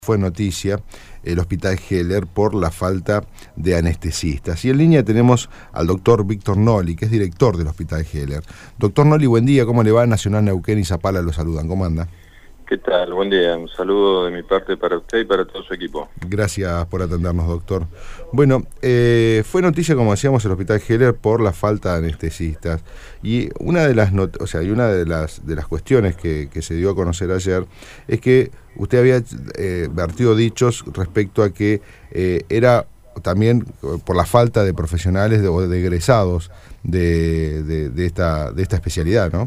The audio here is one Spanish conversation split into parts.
Fue noticia el Hospital Heller por la falta de anestesistas. Y en línea tenemos al doctor Víctor Noli, que es director del Hospital Heller. Doctor Noli, buen día, ¿cómo le va? Nacional, Neuquén y Zapala lo saludan, ¿cómo anda? ¿Qué tal? Buen día, un saludo de mi parte para usted y para todo su equipo. Gracias por atendernos, doctor. Bueno, fue noticia, como decíamos, el Hospital Heller por la falta de anestesistas. Y una de las las cuestiones que se dio a conocer ayer es que usted había vertido dichos respecto a que era también por la falta de profesionales o de egresados de esta especialidad, ¿no?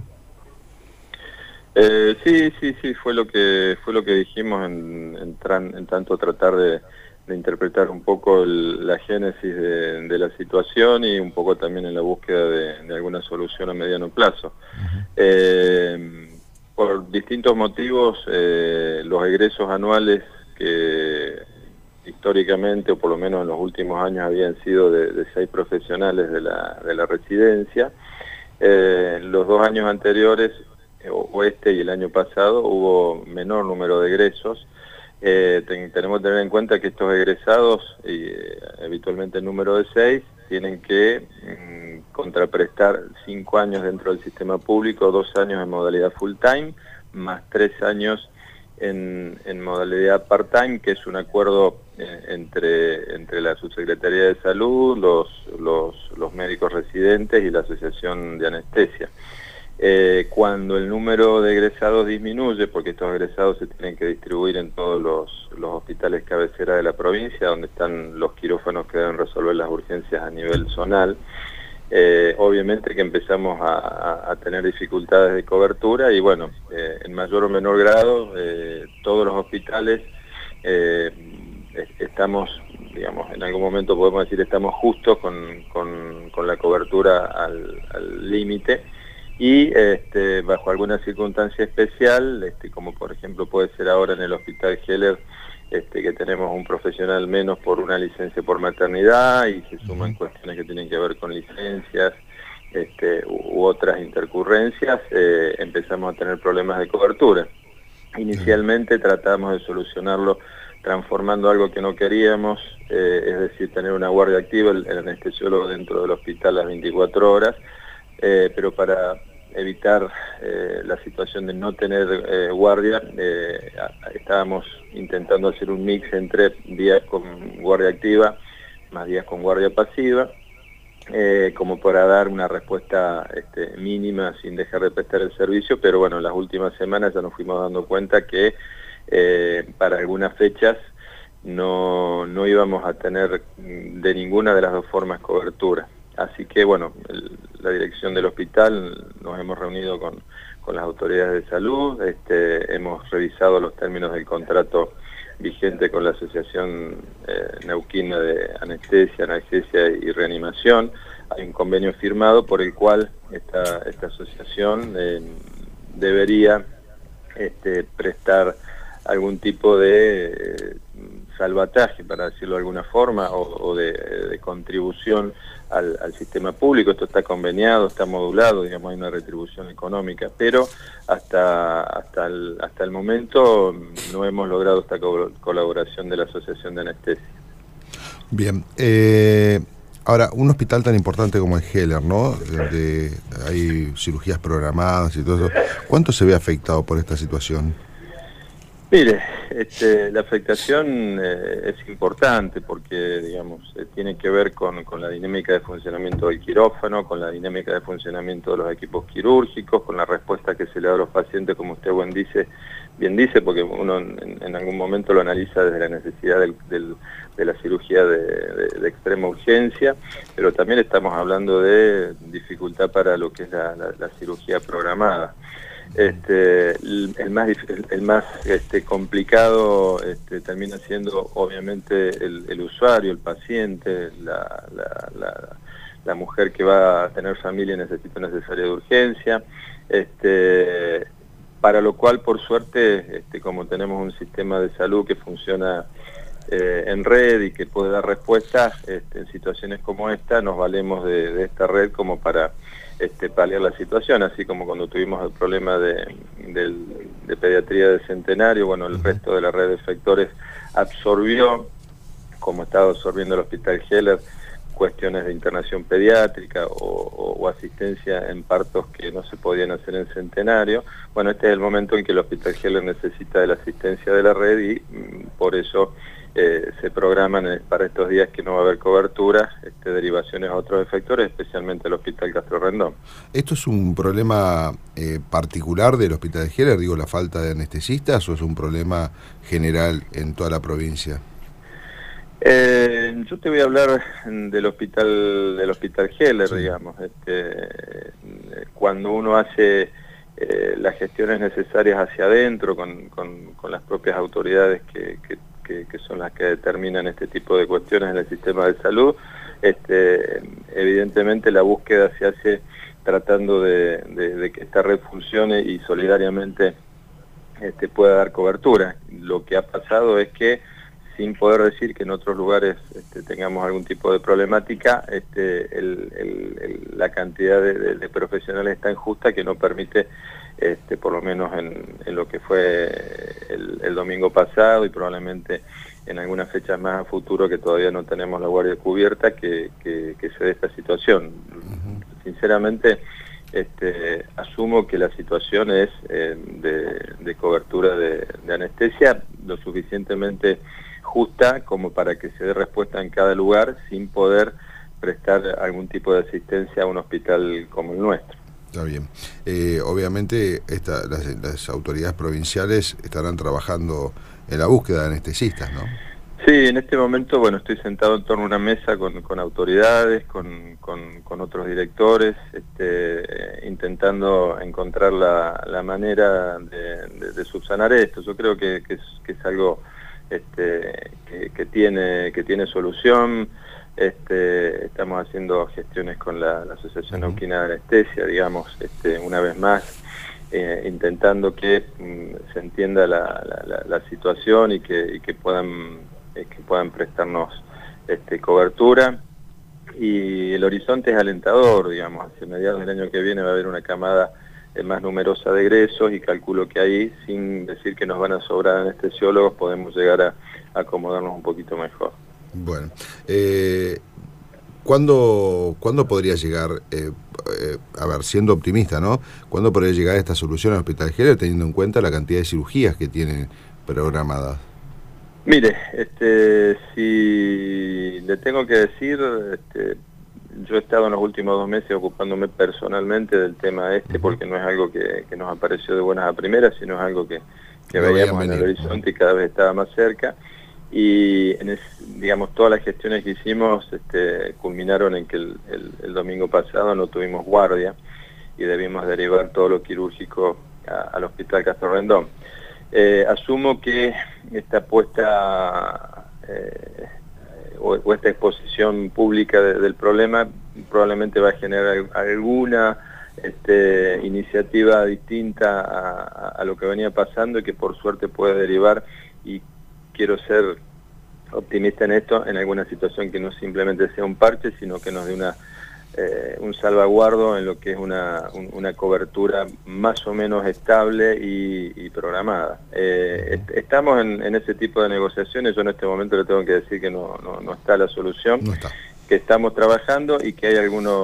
Sí, fue lo que dijimos en tanto tratar de interpretar un poco la génesis de la situación y un poco también en la búsqueda de alguna solución a mediano plazo. Por distintos motivos, los egresos anuales que históricamente, o por lo menos en los últimos años, habían sido de 6 profesionales de la residencia, los 2 años anteriores, o este y el año pasado, hubo menor número de egresos. Tenemos que tener en cuenta que estos egresados, habitualmente el número de 6, tienen que contraprestar 5 años dentro del sistema público, 2 años en modalidad full time, más 3 años en modalidad part time, que es un acuerdo entre la Subsecretaría de Salud, los médicos residentes y la Asociación de Anestesia. Cuando el número de egresados disminuye, porque estos egresados se tienen que distribuir en todos los hospitales cabecera de la provincia, donde están los quirófanos que deben resolver las urgencias a nivel zonal, obviamente que empezamos a tener dificultades de cobertura y bueno, en mayor o menor grado, todos los hospitales estamos, digamos, en algún momento podemos decir estamos justos con la cobertura al límite. Y bajo alguna circunstancia especial, como por ejemplo puede ser ahora en el Hospital Heller, que tenemos un profesional menos por una licencia por maternidad y se suman cuestiones que tienen que ver con licencias u otras intercurrencias, empezamos a tener problemas de cobertura. Inicialmente tratamos de solucionarlo transformando algo que no queríamos, es decir, tener una guardia activa, el anestesiólogo dentro del hospital las 24 horas, pero para evitar la situación de no tener guardia, estábamos intentando hacer un mix entre días con guardia activa más días con guardia pasiva, como para dar una respuesta mínima sin dejar de prestar el servicio, pero bueno, en las últimas semanas ya nos fuimos dando cuenta que para algunas fechas no íbamos a tener de ninguna de las dos formas cobertura. Así que bueno, la dirección del hospital nos hemos reunido con las autoridades de salud, hemos revisado los términos del contrato vigente con la Asociación Neuquina de Anestesia, Analgesia y Reanimación. Hay un convenio firmado por el cual esta asociación debería prestar algún tipo de salvataje, para decirlo de alguna forma, o de contribución al sistema público. Esto está conveniado, está modulado, digamos, hay una retribución económica, pero hasta el momento no hemos logrado esta colaboración de la Asociación de Anestesia. Bien, ahora, un hospital tan importante como el Heller, ¿no?, donde hay cirugías programadas y todo eso, ¿cuánto se ve afectado por esta situación? Mire, la afectación es importante porque, digamos, tiene que ver con la dinámica de funcionamiento del quirófano, con la dinámica de funcionamiento de los equipos quirúrgicos, con la respuesta que se le da a los pacientes, como usted bien dice, porque uno en algún momento lo analiza desde la necesidad de la cirugía de extrema urgencia, pero también estamos hablando de dificultad para lo que es la cirugía programada. El más complicado termina siendo obviamente el usuario, el paciente, la mujer que va a tener familia y necesita una cesárea de urgencia, para lo cual por suerte, como tenemos un sistema de salud que funciona en red y que puede dar respuestas en situaciones como esta. Nos valemos de esta red como para paliar la situación, así como cuando tuvimos el problema de pediatría del Centenario. Bueno, el resto de la red de efectores absorbió, como estaba absorbiendo el Hospital Heller, cuestiones de internación pediátrica o asistencia en partos que no se podían hacer en Centenario. Bueno, este es el momento en que el Hospital Heller necesita de la asistencia de la red y por eso se programan para estos días que no va a haber cobertura, derivaciones a otros efectores, especialmente el Hospital Castro Rendón. ¿Esto es un problema particular del Hospital Heller, digo, la falta de anestesistas, o es un problema general en toda la provincia? Yo te voy a hablar del hospital Heller, sí. Digamos. Cuando uno hace las gestiones necesarias hacia adentro con las propias autoridades que son las que determinan este tipo de cuestiones en el sistema de salud, evidentemente la búsqueda se hace tratando de que esta red funcione y solidariamente pueda dar cobertura. Lo que ha pasado es que, sin poder decir que en otros lugares tengamos algún tipo de problemática, la cantidad de profesionales es tan justa que no permite, por lo menos en lo que fue el domingo pasado y probablemente en algunas fechas más a futuro, que todavía no tenemos la guardia cubierta, que se dé esta situación. Sinceramente, asumo que la situación es de cobertura de anestesia lo suficientemente justa como para que se dé respuesta en cada lugar sin poder prestar algún tipo de asistencia a un hospital como el nuestro. Está bien. Obviamente las autoridades provinciales estarán trabajando en la búsqueda de anestesistas, ¿no? Sí, en este momento, bueno, estoy sentado en torno a una mesa con autoridades, con otros directores, intentando encontrar la manera de subsanar esto. Yo creo que es algo que tiene solución. Estamos haciendo gestiones con la Asociación Neuquina de Anestesia, digamos, una vez más, intentando que se entienda la situación y que puedan prestarnos cobertura. Y el horizonte es alentador, digamos. Hacia mediados del año que viene va a haber una camada más numerosa de egresos y calculo que ahí, sin decir que nos van a sobrar anestesiólogos, podemos llegar a acomodarnos un poquito mejor. Bueno, ¿cuándo podría llegar, a ver, siendo optimista, ¿no? ¿Cuándo podría llegar esta solución al Hospital Heller, teniendo en cuenta la cantidad de cirugías que tienen programadas? Mire, si le tengo que decir, yo he estado en los últimos 2 meses ocupándome personalmente del tema porque no es algo que nos apareció de buenas a primeras, sino es algo que veíamos en el horizonte y cada vez estaba más cerca. Y digamos, todas las gestiones que hicimos culminaron en que el domingo pasado no tuvimos guardia y debimos derivar todo lo quirúrgico al Hospital Castro Rendón. Asumo que esta puesta o esta exposición pública del problema probablemente va a generar alguna iniciativa distinta a lo que venía pasando y que por suerte puede derivar, y quiero ser optimista en esto, en alguna situación que no simplemente sea un parche, sino que nos dé un salvaguardo en lo que es una cobertura más o menos estable y programada. Estamos en ese tipo de negociaciones. Yo en este momento le tengo que decir que no está la solución, no está, que estamos trabajando y que hay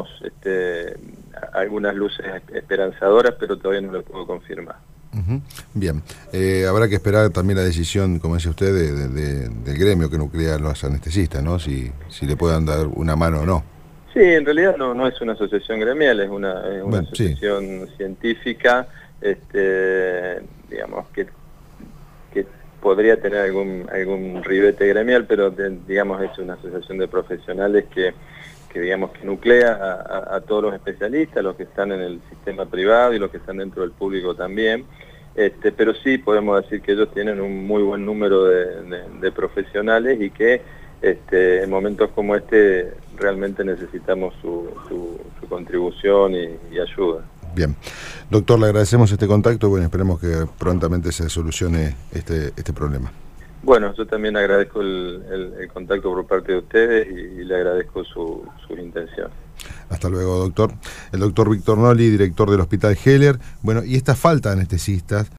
algunas luces esperanzadoras, pero todavía no lo puedo confirmar. Bien, habrá que esperar también la decisión, como dice usted, del gremio que nuclea a los anestesistas, ¿no? Si le puedan dar una mano o no. Sí, en realidad no es una asociación gremial, es una asociación científica, digamos, que podría tener algún ribete gremial, pero digamos es una asociación de profesionales que digamos que nuclea a todos los especialistas, los que están en el sistema privado y los que están dentro del público también. Pero sí podemos decir que ellos tienen un muy buen número de profesionales y que en momentos como este realmente necesitamos su contribución y ayuda. Bien. Doctor, le agradecemos este contacto. Bueno, esperemos que prontamente se solucione este problema. Bueno, yo también agradezco el contacto por parte de ustedes y le agradezco sus intenciones. Hasta luego, doctor. El doctor Víctor Noli, director del Hospital Heller. Bueno, y esta falta de anestesistas